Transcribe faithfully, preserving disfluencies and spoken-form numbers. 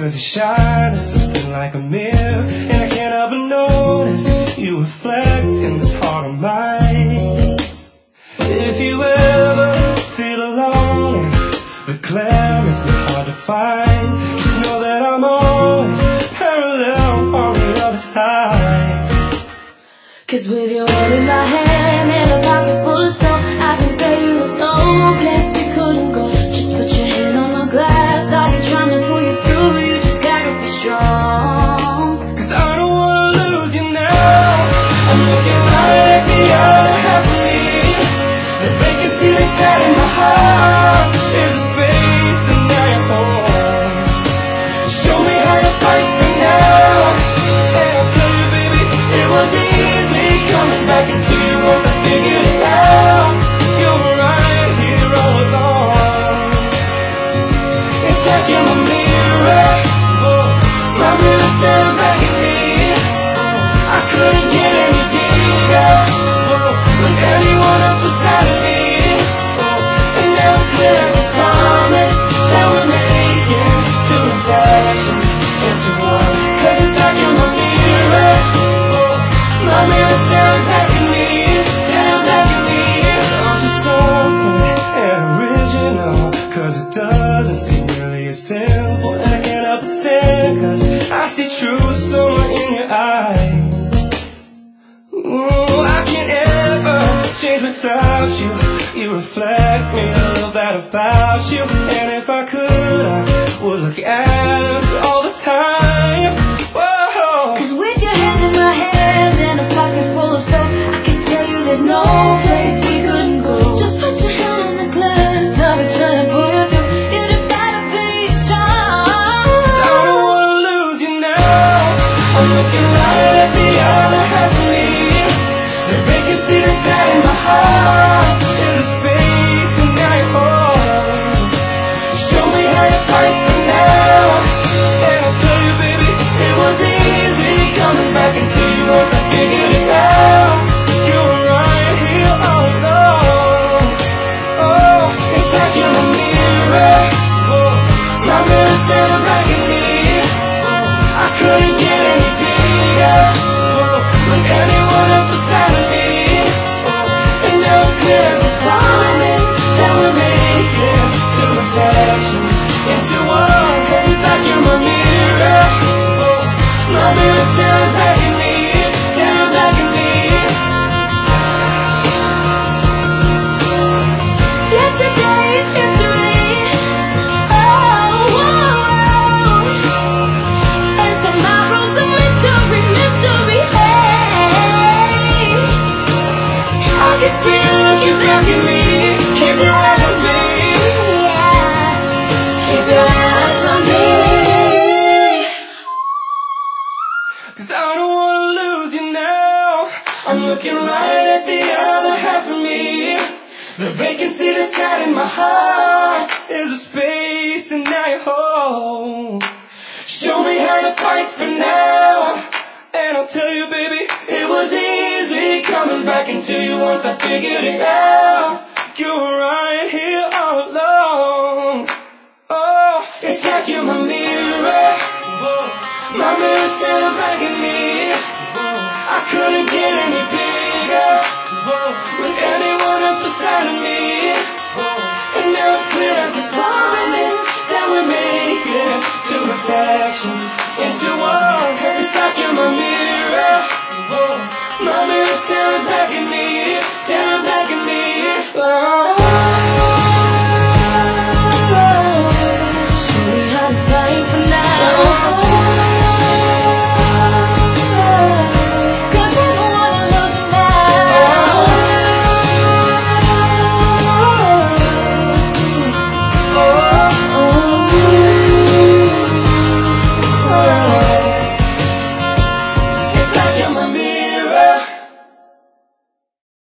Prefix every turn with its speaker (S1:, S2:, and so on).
S1: Cause you shine something like a mirror, and I can't help but notice you reflect in this heart of mine. If you ever feel alone and the glare makes me hard to find, just know that I'm always parallel on the other side.
S2: Cause with your hand in my hand and a pocket full of snow, I can tell you there's no place we couldn't go. Just put your hand on the glass, I'll be trying to pull you through. You just gotta be strong.
S1: Cause I don't wanna lose you now. I'm looking right at the other half of me. The vacancy that's got in my heart is a space that now you're home. Show me how to fight for now, and I'll tell you, baby, it was easy coming back into you once I figured it out. You're right here all along. It's like you're my mirror, oh, my mirror staring back at me. Oh, I couldn't get any bigger, oh, with anyone else beside of me. Oh, and now it's clear as a promise that we're making two reflections into one. Cause it's like you're my mirror, oh, my mirror staring back at me, staring back at me. I'm just something and original, cause it doesn't seem really as simple, and I can't help but stare, cause I see truth somewhere in your eyes. Ooh, I can't ever change without you. You reflect me, I love that about you. And if I could, I would look at us all the time. Whoa.
S2: Cause with your hands in my hands and a pocket full of stuff, I can tell you there's no place we couldn't go. Just put your hand on the glass, I'll be trying to pull you through. You just gotta be strong.
S1: I don't wanna lose you now. I'm looking right at the other half of me. The vacancy that's out in my heart is a space and now you're home. Show me how to fight for now, and I'll tell you, baby, it was easy coming back into you once I figured it out. You were right here all along. Oh, it's like you're my mirror, oh, my mirror staring back at me. Oh, I couldn't get any bigger, oh, with anyone else beside of me. Oh, and now it's clear as a promise that we're making two reflections into one. Cause it's like you're my mirror, oh, my mirror staring back at me, staring back at me.
S2: Yesterday is history, oh, oh, oh. And tomorrow's a mystery, mystery, hey.
S1: I can see you looking back at me. Keep your eyes on me,
S2: Yeah, keep your eyes on me.
S1: cause I don't wanna lose you now. I'm looking right at the other half of me. The vacancy that's got in my heart is a space and now you're home. Show me how to fight for now, and I'll tell you, baby, it was easy coming back into you once I figured it out. You were right here all along. Oh, it's like you're my mirror, whoa, my mirror staring back at me. Whoa, I couldn't get any bigger, whoa, with anyone else beside of me. Whoa, and now it's clear as a promise that we're making two reflections into one.